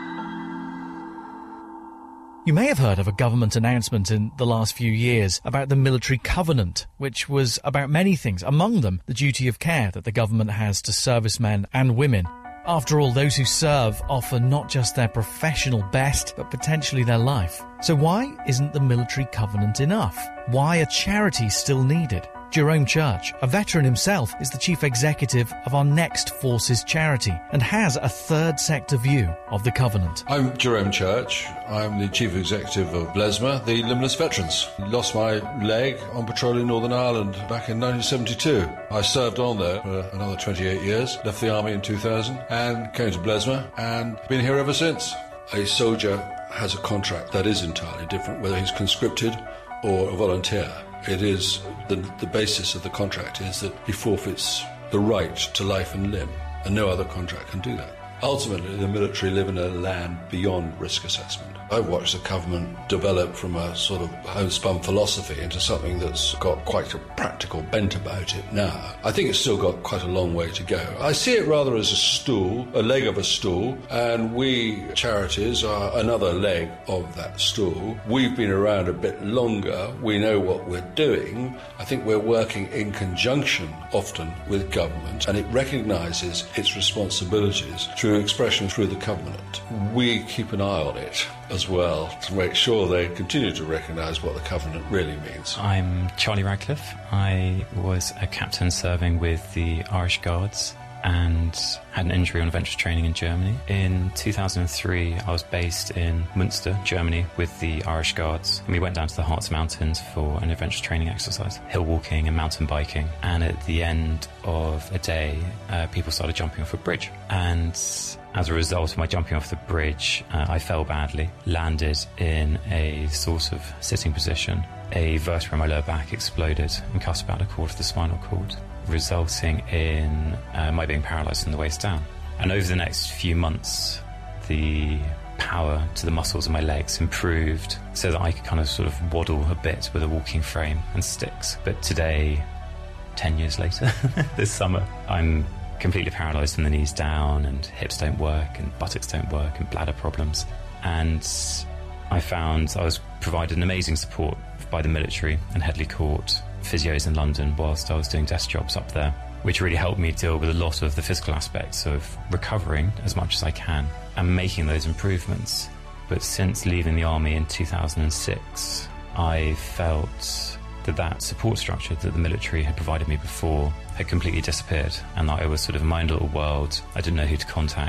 You may have heard of a government announcement in the last few years about the military covenant, which was about many things, among them the duty of care that the government has to servicemen and women. After all, those who serve offer not just their professional best, but potentially their life. So why isn't the military covenant enough? Why are charities still needed? Jerome Church, a veteran himself, is the chief executive of our Next Forces charity and has a third sector view of the covenant. I'm Jerome Church. I'm the chief executive of BLESMA, the Limbless Veterans. Lost my leg on patrol in Northern Ireland back in nineteen seventy-two. I served on there for another twenty-eight years, left the army in two thousand and came to BLESMA and been here ever since. A soldier has a contract that is entirely different, whether he's conscripted or a volunteer. It is the, the basis of the contract is that he forfeits the right to life and limb, and no other contract can do that. Ultimately, the military live in a land beyond risk assessment. I've watched the government develop from a sort of homespun philosophy into something that's got quite a practical bent about it now. I think it's still got quite a long way to go. I see it rather as a stool, a leg of a stool, and we charities are another leg of that stool. We've been around a bit longer. We know what we're doing. I think we're working in conjunction often with government, and it recognises its responsibilities through expression through the covenant. We keep an eye on it as well to make sure they continue to recognise what the covenant really means. I'm Charlie Radcliffe. I was a captain serving with the Irish Guards and had an injury on adventure training in Germany. In two thousand three, I was based in Munster, Germany, with the Irish Guards, and we went down to the Harz Mountains for an adventure training exercise, hill walking and mountain biking. And at the end of a day, uh, people started jumping off a bridge, and as a result of my jumping off the bridge, uh, I fell badly, landed in a sort of sitting position. A vertebra in my lower back exploded and cut about a quarter of the spinal cord, resulting in uh, my being paralysed from the waist down. And over the next few months, the power to the muscles of my legs improved so that I could kind of sort of waddle a bit with a walking frame and sticks. But today, ten years later, this summer, I'm completely paralysed from the knees down, and hips don't work, and buttocks don't work, and bladder problems. And I found I was provided an amazing support by the military and Headley Court physios in London whilst I was doing desk jobs up there, which really helped me deal with a lot of the physical aspects of recovering as much as I can and making those improvements. But since leaving the army in two thousand six, I felt that that support structure that the military had provided me before had completely disappeared, and that I was sort of in my own little world. I didn't know who to contact.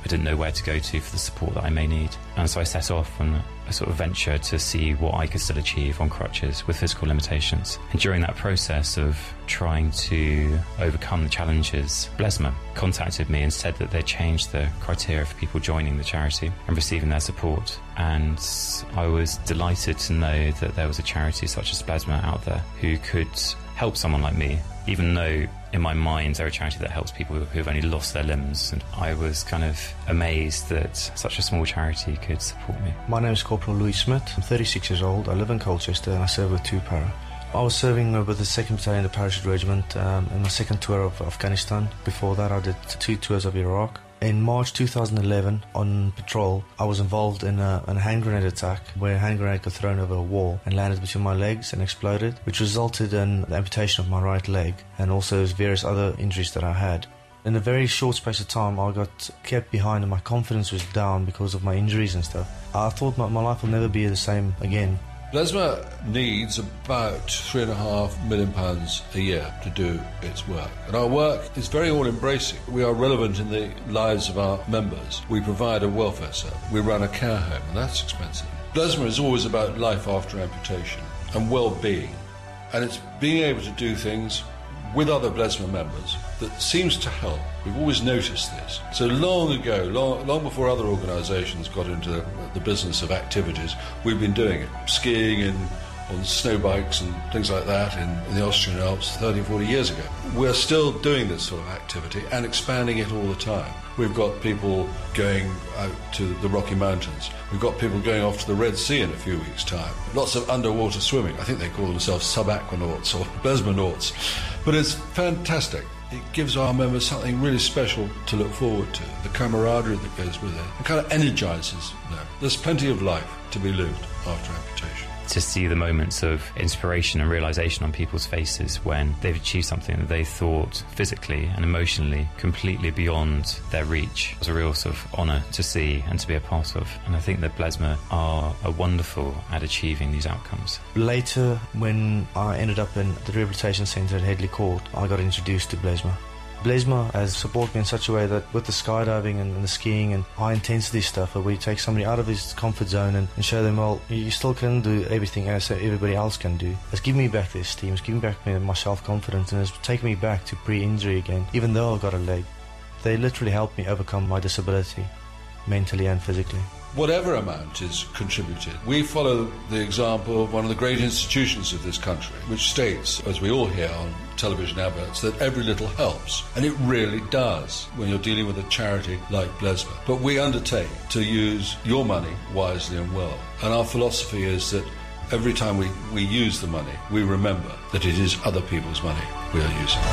I didn't know where to go to for the support that I may need. And so I set off on a sort of venture to see what I could still achieve on crutches with physical limitations. And during that process of trying to overcome the challenges, Blesma contacted me and said that they changed the criteria for people joining the charity and receiving their support. And I was delighted to know that there was a charity such as Blesma out there who could help someone like me, even though in my mind they're a charity that helps people who have only lost their limbs. And I was kind of amazed that such a small charity could support me. My name is Corporal Louis Smith. I'm thirty-six years old. I live in Colchester and I serve with two para. I was serving with the second Battalion, the Parachute Regiment, um, in my second tour of Afghanistan. Before that I did two tours of Iraq. In March two thousand eleven, on patrol, I was involved in a, in a hand grenade attack where a hand grenade got thrown over a wall and landed between my legs and exploded, which resulted in the amputation of my right leg and also various other injuries that I had. In a very short space of time, I got kept behind and my confidence was down because of my injuries and stuff. I thought my, my life will never be the same again. Blesma needs about three and a half million pounds a year to do its work. And our work is very all-embracing. We are relevant in the lives of our members. We provide a welfare service. We run a care home, and that's expensive. Blesma is always about life after amputation and well-being. And it's being able to do things with other Blesma members that seems to help. We've always noticed this. So long ago, long, long before other organisations got into the, the business of activities, we've been doing it. Skiing in, on snow bikes and things like that in, in the Austrian Alps thirty, forty years ago. We're still doing this sort of activity and expanding it all the time. We've got people going out to the Rocky Mountains. We've got people going off to the Red Sea in a few weeks' time. Lots of underwater swimming. I think they call themselves sub-aquanauts or Blesmanauts. But it's fantastic. It gives our members something really special to look forward to. The camaraderie that goes with it. It kind of energises them. There's plenty of life to be lived after amputation. To see the moments of inspiration and realisation on people's faces when they've achieved something that they thought physically and emotionally completely beyond their reach was a real sort of honour to see and to be a part of. And I think that Blesma are, are wonderful at achieving these outcomes. Later, when I ended up in the rehabilitation centre at Headley Court, I got introduced to Blesma. Blesma has supported me in such a way that with the skydiving and, and the skiing and high intensity stuff, where we take somebody out of his comfort zone and, and show them, well, you still can do everything as everybody else can do. It's given me back the esteem, it's given back me my self-confidence, and it's taken me back to pre-injury again, even though I've got a leg. They literally helped me overcome my disability, mentally and physically. Whatever amount is contributed, we follow the example of one of the great institutions of this country, which states, as we all hear on television adverts, that every little helps. And it really does when you're dealing with a charity like Blesma. But we undertake to use your money wisely and well. And our philosophy is that every time we, we use the money, we remember that it is other people's money we are using.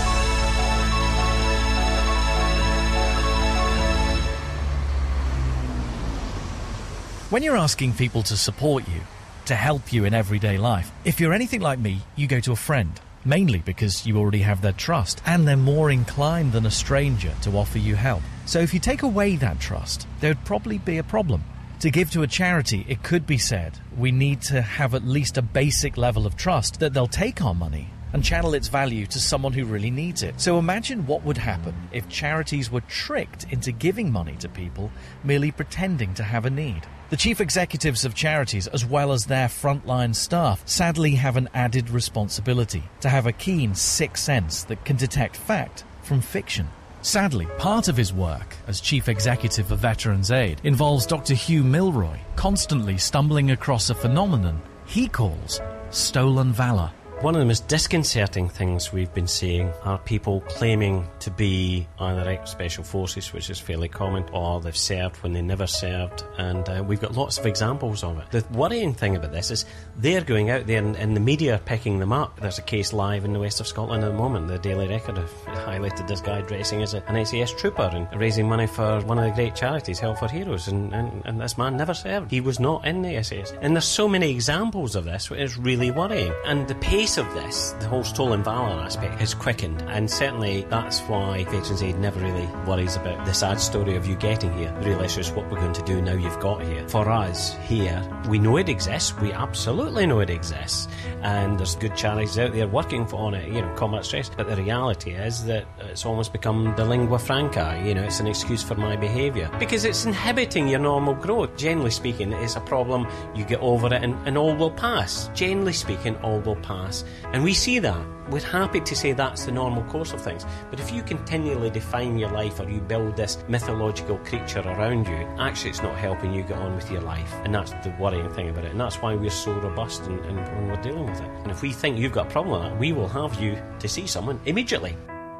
When you're asking people to support you, to help you in everyday life, if you're anything like me, you go to a friend, mainly because you already have their trust, and they're more inclined than a stranger to offer you help. So if you take away that trust, there would probably be a problem. To give to a charity, it could be said, we need to have at least a basic level of trust that they'll take our money and channel its value to someone who really needs it. So imagine what would happen if charities were tricked into giving money to people merely pretending to have a need. The chief executives of charities, as well as their frontline staff, sadly have an added responsibility to have a keen sixth sense that can detect fact from fiction. Sadly, part of his work as chief executive of Veterans Aid involves Doctor Hugh Milroy constantly stumbling across a phenomenon he calls stolen valour. One of the most disconcerting things we've been seeing are people claiming to be either ex-special forces, which is fairly common, or they've served when they never served, and uh, we've got lots of examples of it. The worrying thing about this is they're going out there and, and the media are picking them up. There's a case live in the west of Scotland at the moment. The Daily Record have highlighted this guy dressing as an S A S trooper and raising money for one of the great charities, Help for Heroes, and, and, and this man never served. He was not in the S A S. And there's so many examples of this, which is really worrying. And the pace pace of this, the whole stolen valour aspect, has quickened, and certainly that's why Veterans Aid never really worries about the sad story of you getting here. Really, it's just what we're going to do now you've got here. For us here, we know it exists, we absolutely know it exists, and there's good charities out there working on it, you know, combat stress, but the reality is that it's almost become the lingua franca, you know, it's an excuse for my behaviour, because it's inhibiting your normal growth. Generally speaking, it's a problem, you get over it and, and all will pass. Generally speaking, all will pass. And we see that. We're happy to say that's the normal course of things. But if you continually define your life, or you build this mythological creature around you, actually it's not helping you get on with your life. And that's the worrying thing about it. And that's why we're so robust and, and when we're dealing with it. And if we think you've got a problem with that, we will have you to see someone immediately.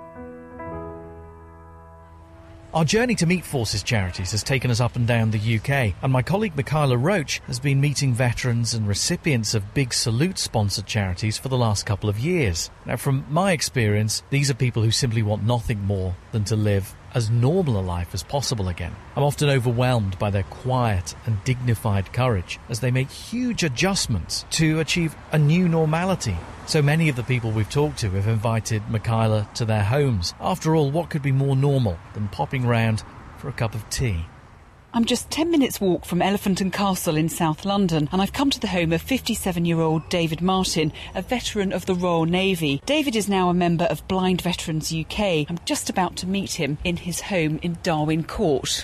Our journey to meet Forces Charities has taken us up and down the U K, and my colleague Michaela Roach has been meeting veterans and recipients of Big Salute-sponsored charities for the last couple of years. Now, from my experience, these are people who simply want nothing more than to live as normal a life as possible again. I'm often overwhelmed by their quiet and dignified courage as they make huge adjustments to achieve a new normality. So many of the people we've talked to have invited Michaela to their homes. After all, what could be more normal than popping round for a cup of tea? I'm just ten minutes walk from Elephant and Castle in South London, and I've come to the home of fifty-seven-year-old David Martin, a veteran of the Royal Navy. David is now a member of Blind Veterans U K. I'm just about to meet him in his home in Darwin Court.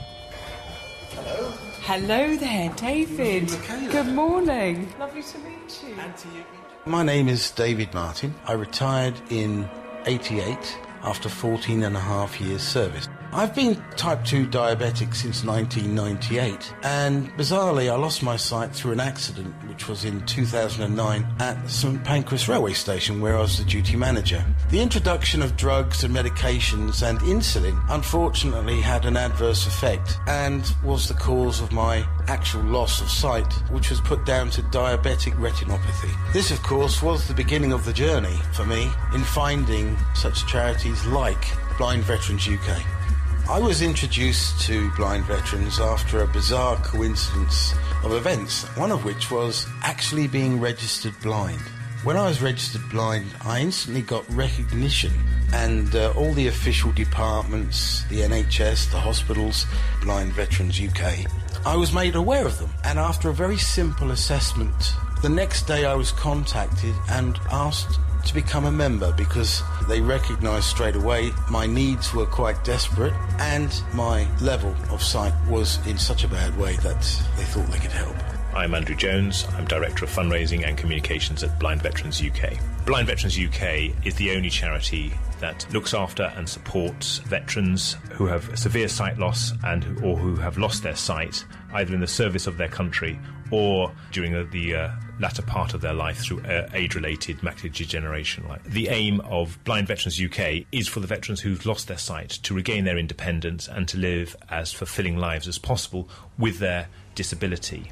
Hello. Hello there, David. Good morning. Lovely to meet you. And to you. My name is David Martin. I retired in eighty-eight after fourteen and a half years service. I've been type two diabetic since nineteen ninety-eight, and bizarrely I lost my sight through an accident which was in two thousand nine at St Pancras railway station, where I was the duty manager. The introduction of drugs and medications and insulin unfortunately had an adverse effect and was the cause of my actual loss of sight, which was put down to diabetic retinopathy. This of course was the beginning of the journey for me in finding such charities like Blind Veterans U K. I was introduced to Blind Veterans after a bizarre coincidence of events, one of which was actually being registered blind. When I was registered blind, I instantly got recognition, and uh, all the official departments, the N H S, the hospitals, Blind Veterans U K, I was made aware of them. And after a very simple assessment, the next day I was contacted and asked to become a member, because they recognised straight away my needs were quite desperate and my level of sight was in such a bad way that they thought they could help. I'm Andrew Jones. I'm Director of Fundraising and Communications at Blind Veterans U K. Blind Veterans U K is the only charity that looks after and supports veterans who have severe sight loss and who, or who have lost their sight, either in the service of their country or during the, the uh, latter part of their life through uh, age-related macular degeneration. The aim of Blind Veterans U K is for the veterans who've lost their sight to regain their independence and to live as fulfilling lives as possible with their disability.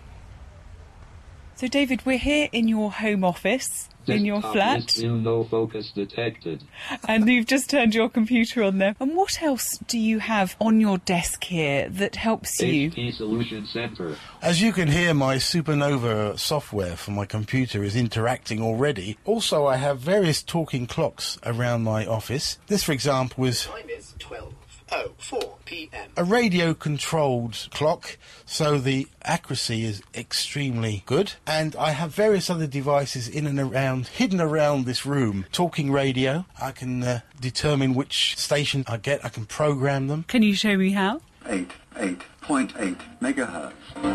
So, David, we're here in your home office, in your flat. No focus detected. And you've just turned your computer on there. And what else do you have on your desk here that helps you? H P Solution Center. As you can hear, my Supernova software for my computer is interacting already. Also, I have various talking clocks around my office. This, for example, is... Time is twelve oh four p m. A radio-controlled clock, so the accuracy is extremely good. And I have various other devices in and around, hidden around this room. Talking radio, I can uh, determine which station I get, I can program them. Can you show me how? eighty-eight point eight megahertz.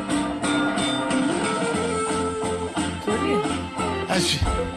Brilliant. As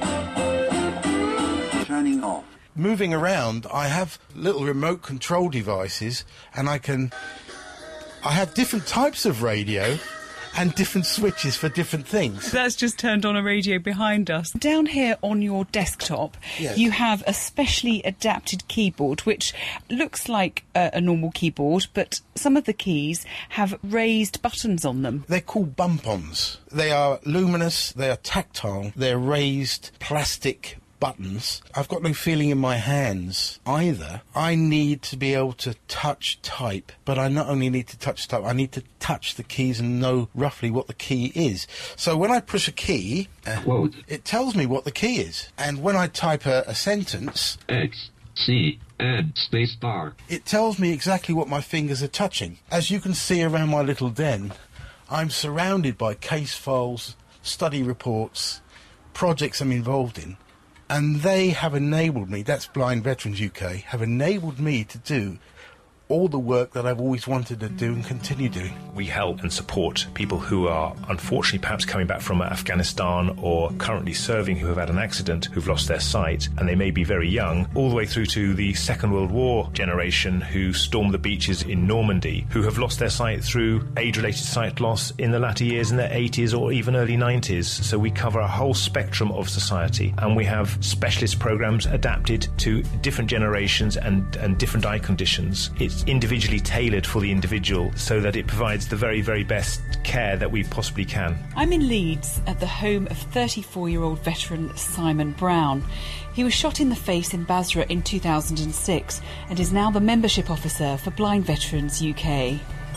you... Turning off. Moving around, I have little remote control devices, and I can... I have different types of radio and different switches for different things. That's just turned on a radio behind us. Down here on your desktop, yes, you have a specially adapted keyboard, which looks like a, a normal keyboard, but some of the keys have raised buttons on them. They're called bump-ons. They are luminous, they are tactile, they're raised plastic buttons. I've got no feeling in my hands either. I need to be able to touch type, but I not only need to touch type, I need to touch the keys and know roughly what the key is. So when I push a key, uh, it tells me what the key is. And when I type a, a sentence... X, C, N, space bar. It tells me exactly what my fingers are touching. As you can see around my little den, I'm surrounded by case files, study reports, projects I'm involved in, and they have enabled me, that's Blind Veterans U K, have enabled me to do all the work that I've always wanted to do and continue doing. We help and support people who are unfortunately perhaps coming back from Afghanistan or currently serving who have had an accident, who've lost their sight, and they may be very young, all the way through to the Second World War generation who stormed the beaches in Normandy, who have lost their sight through age-related sight loss in the latter years in their eighties or even early nineties. So we cover a whole spectrum of society, and we have specialist programs adapted to different generations and, and different eye conditions. It's individually tailored for the individual so that it provides the very, very best care that we possibly can. I'm in Leeds at the home of thirty-four-year-old veteran Simon Brown. He was shot in the face in Basra in two thousand six and is now the membership officer for Blind Veterans U K.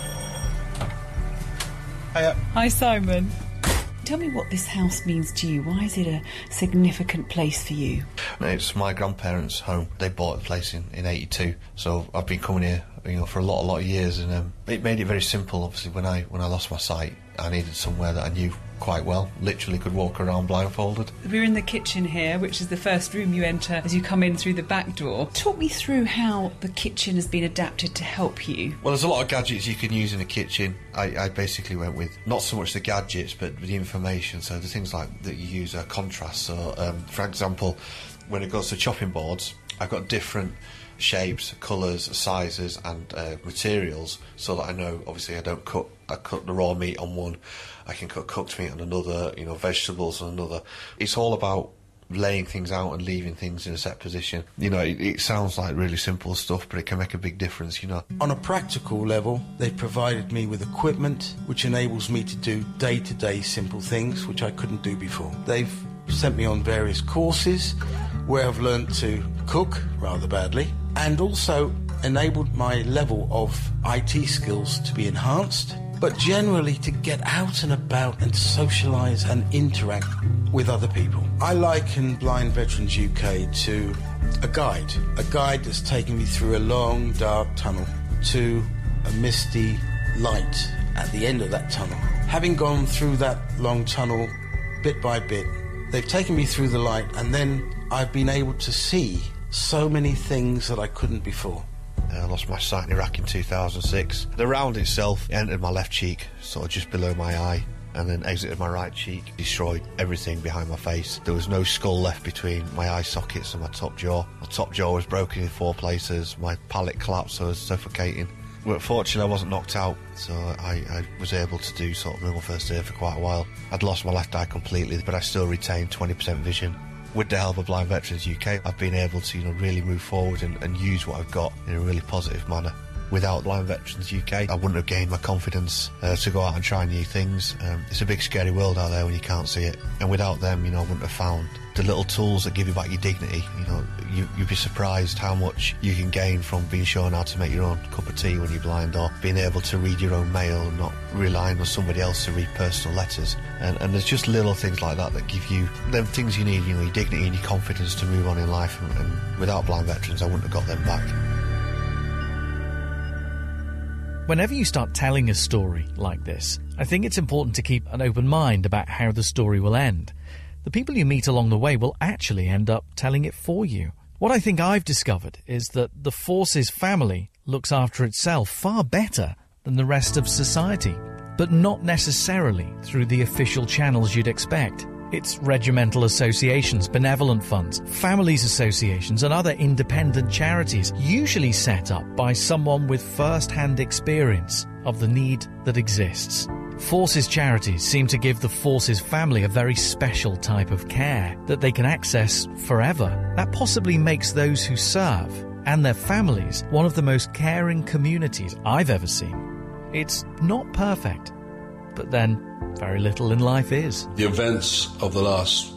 Hiya. Hi, Simon. Tell me what this house means to you. Why is it a significant place for you? It's my grandparents' home. They bought the place in, in eighty-two, so I've been coming here, you know, for a lot, a lot of years, and um, it made it very simple. Obviously, when I when I lost my sight, I needed somewhere that I knew quite well. Literally, could walk around blindfolded. We're in the kitchen here, which is the first room you enter as you come in through the back door. Talk me through how the kitchen has been adapted to help you. Well, there's a lot of gadgets you can use in a kitchen. I, I basically went with not so much the gadgets, but the information. So the things like that you use are contrast. So, um, for example, when it goes to chopping boards, I've got different shapes, colours, sizes and uh, materials, so that I know, obviously I don't cut I cut the raw meat on one, I can cut cooked meat on another, you know, vegetables on another. It's all about laying things out and leaving things in a set position. You know, it, it sounds like really simple stuff, but it can make a big difference, you know. On a practical level, they've provided me with equipment which enables me to do day-to-day simple things which I couldn't do before. They've sent me on various courses where I've learnt to cook rather badly, and also enabled my level of I T skills to be enhanced, but generally to get out and about and socialise and interact with other people. I liken Blind Veterans U K to a guide, a guide that's taken me through a long, dark tunnel to a misty light at the end of that tunnel. Having gone through that long tunnel bit by bit, they've taken me through the light, and then I've been able to see so many things that I couldn't before. I lost my sight in Iraq in two thousand six. The round itself entered my left cheek, sort of just below my eye, and then exited my right cheek, destroyed everything behind my face. There was no skull left between my eye sockets and my top jaw. My top jaw was broken in four places, my palate collapsed, so I was suffocating. But fortunately I wasn't knocked out, so I, I was able to do sort of normal first aid for quite a while. I'd lost my left eye completely, but I still retained twenty percent vision. With the help of Blind Veterans U K, I've been able to, you know, really move forward and, and use what I've got in a really positive manner. Without Blind Veterans U K, I wouldn't have gained my confidence uh, to go out and try new things. Um, it's a big, scary world out there when you can't see it. And without them, you know, I wouldn't have found the little tools that give you back your dignity. You know, you, you'd be surprised how much you can gain from being shown how to make your own cup of tea when you're blind, or being able to read your own mail and not relying on somebody else to read personal letters. And, and there's just little things like that that give you them things you need, you know, your dignity and your confidence to move on in life. And, and without Blind Veterans, I wouldn't have got them back. Whenever you start telling a story like this, I think it's important to keep an open mind about how the story will end. The people you meet along the way will actually end up telling it for you. What I think I've discovered is that the Forces family looks after itself far better than the rest of society, but not necessarily through the official channels you'd expect. It's regimental associations, benevolent funds, families associations and other independent charities, usually set up by someone with first-hand experience of the need that exists. Forces charities seem to give the Forces family a very special type of care that they can access forever. That possibly makes those who serve and their families one of the most caring communities I've ever seen. It's not perfect, but then very little in life is. The events of the last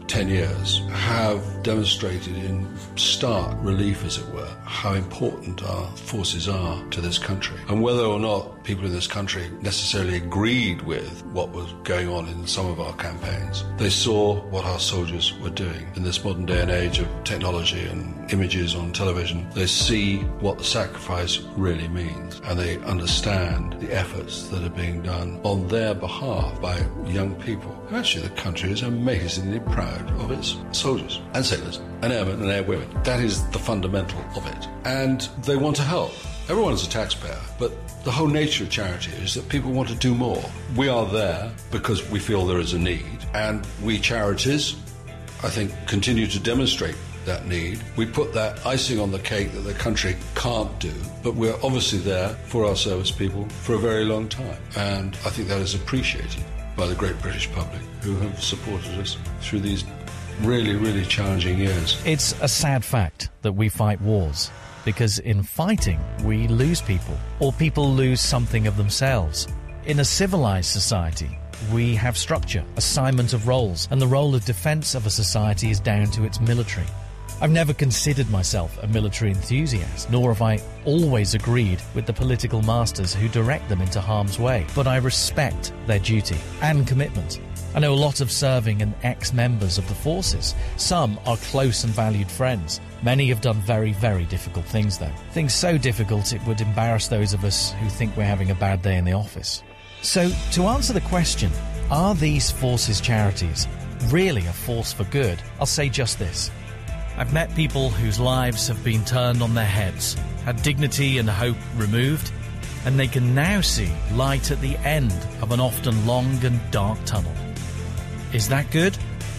ten years have demonstrated in stark relief, as it were, how important our forces are to this country. And whether or not people in this country necessarily agreed with what was going on in some of our campaigns, they saw what our soldiers were doing. In this modern day and age of technology and images on television, they see what the sacrifice really means, and they understand the efforts that are being done on their behalf by young people. And actually, the country is amazingly proud of its soldiers and sailors and airmen and airwomen. That is the fundamental of it. And they want to help. Everyone is a taxpayer, but the whole nature of charity is that people want to do more. We are there because we feel there is a need, and we charities, I think, continue to demonstrate that need. We put that icing on the cake that the country can't do, but we're obviously there for our service people for a very long time. And I think that is appreciated by the great British public who have supported us through these really, really challenging years. It's a sad fact that we fight wars, because in fighting, we lose people, or people lose something of themselves. In a civilized society, we have structure, assignment of roles, and the role of defence of a society is down to its military. I've never considered myself a military enthusiast, nor have I always agreed with the political masters who direct them into harm's way, but I respect their duty and commitment. I know a lot of serving and ex-members of the forces. Some are close and valued friends. Many have done very, very difficult things, though. Things so difficult it would embarrass those of us who think we're having a bad day in the office. So, to answer the question, are these forces charities really a force for good? I'll say just this. I've met people whose lives have been turned on their heads, had dignity and hope removed, and they can now see light at the end of an often long and dark tunnel. Is that good?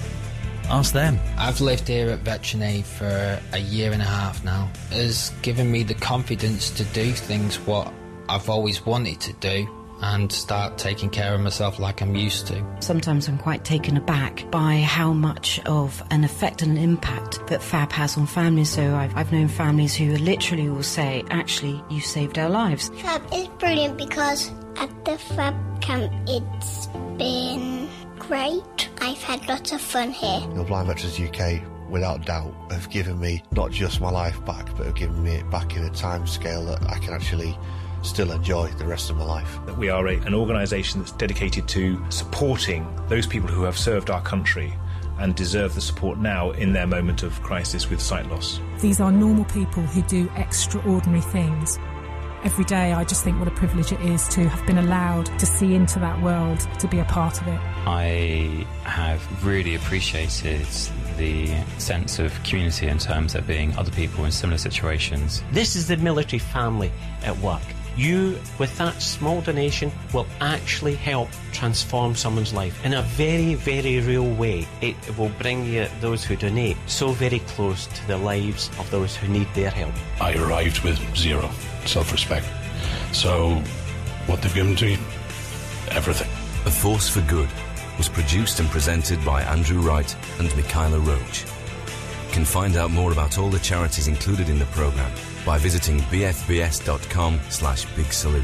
Ask them. I've lived here at Veteran Aid for a year and a half now. It has given me the confidence to do things what I've always wanted to do, and start taking care of myself like I'm used to. Sometimes I'm quite taken aback by how much of an effect and an impact that Fab has on families. So I've, I've known families who literally will say, actually, you saved our lives. Fab is brilliant because at the Fab camp it's been great. I've had lots of fun here. The Blind Veterans U K, without doubt, have given me not just my life back, but have given me it back in a time scale that I can actually still enjoy the rest of my life. We are a, an organisation that's dedicated to supporting those people who have served our country and deserve the support now in their moment of crisis with sight loss. These are normal people who do extraordinary things. Every day I just think what a privilege it is to have been allowed to see into that world, to be a part of it. I have really appreciated the sense of community in terms of being other people in similar situations. This is the military family at work. You, with that small donation, will actually help transform someone's life in a very, very real way. It will bring you, those who donate, so very close to the lives of those who need their help. I arrived with zero self-respect. So what they've given to me, everything. A Force for Good was produced and presented by Andrew Wright and Michaela Roach. You can find out more about all the charities included in the programme by visiting bfbs.com slash big salute.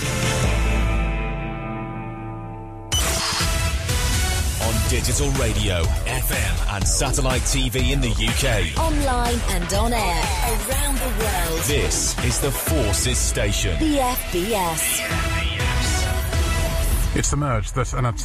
On digital radio, F M and satellite T V in the U K. Online and on air around the world. This is the Forces Station. The F B S. It's emerged that an